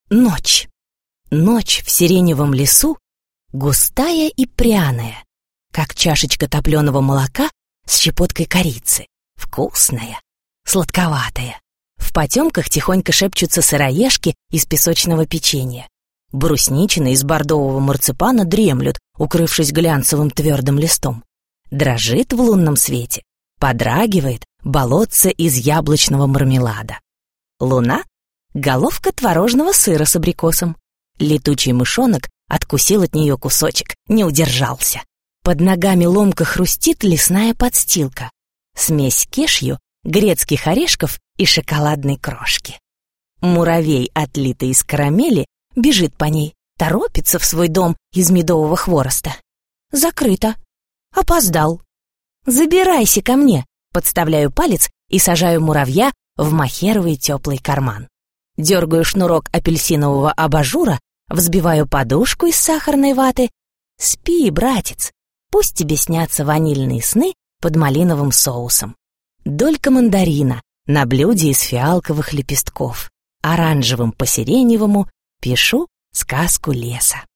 Ночь. Ночь в сиреневом лесу густая и пряная, как чашечка топленого молока с щепоткой корицы. Вкусная, сладковатая. В потемках тихонько шепчутся сыроежки из песочного печенья. Брусничины из бордового марципана дремлют, укрывшись глянцевым твердым листом. Дрожит в лунном свете, подрагивает болотце из яблочного мармелада. Луна — головка творожного сыра с абрикосом. Летучий мышонок откусил от нее кусочек, не удержался. Под ногами ломко хрустит лесная подстилка. Смесь кешью, грецких орешков и шоколадной крошки. Муравей, отлитый из карамели, бежит по ней, торопится в свой дом из медового хвороста. Закрыто. Опоздал. Забирайся ко мне. Подставляю палец и сажаю муравья в мохеровый теплый карман. Дергаю шнурок апельсинового абажура, взбиваю подушку из сахарной ваты. Спи, братец, пусть тебе снятся ванильные сны под малиновым соусом. Долька мандарина на блюде из фиалковых лепестков. Оранжевым по сиреневому пишу сказку леса.